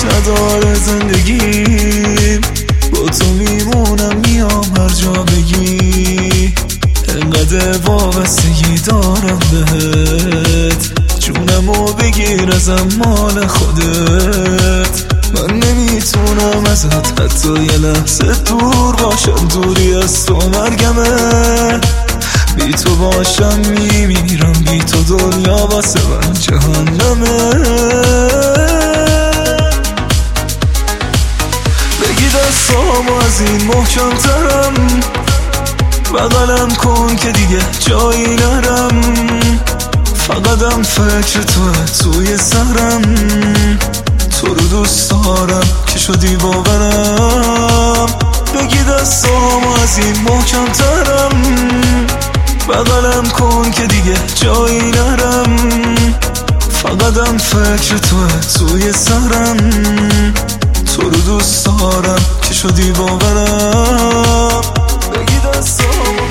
نداره زندگیم، با تو میمونم میام هر جا بگی. انقدر وابستگی دارم بهت، جونمو بگیر ازم مال خودت. من نمیتونم ازت حتی یه لحظه دور باشم، دوری از تو مرگمه. بی تو باشم میمیرم، بی تو دنیا واسه من جهنمه. بگی دستامو از این محکم ترم، بغلم کن که دیگه جایی نرم. فقطم فکر توه توی سرم، تو رو دوست دارم که شدی باورم. بگی دستامو از این محکم ترم، بغلم کن که دیگه جایی نرم. فقطم فکر توه توی سرم، تو رو دوست دارم که شدی باورم. بگی دستامو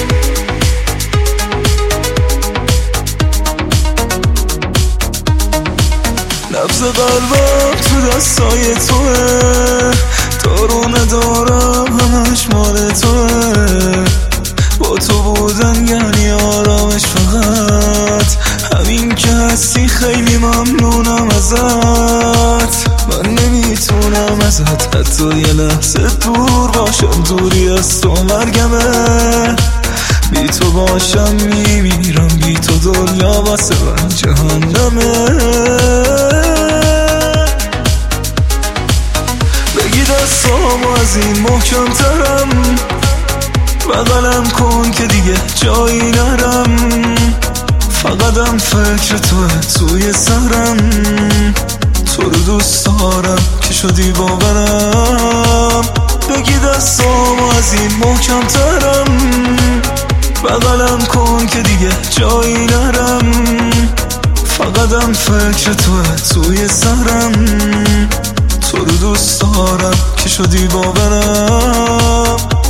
نبض قلبم تو دستای توه، دارو ندارم همش مال توه. با تو بودن یعنی آرامش، فقط همین که هستی خیلی ممنونم ازت. من نمیتونم ازت حتی یه لحظه دور باشم، دوری از تو مرگمه. بی تو باشم میمیرم، بی تو دنیا واسه من جهنمه. بگی دستامو از این محکم ترم، بغلم کن که دیگه جایی نرم. فقطم فکر توه توی سرم، تو رو دوست دارم که شدی باورم. بگی دستامو از این محکم ترم، بغلم کن که دیگه جایی نرم. فقطم فکر توه توی سرم، تو رو دوست دارم که شدی باورم.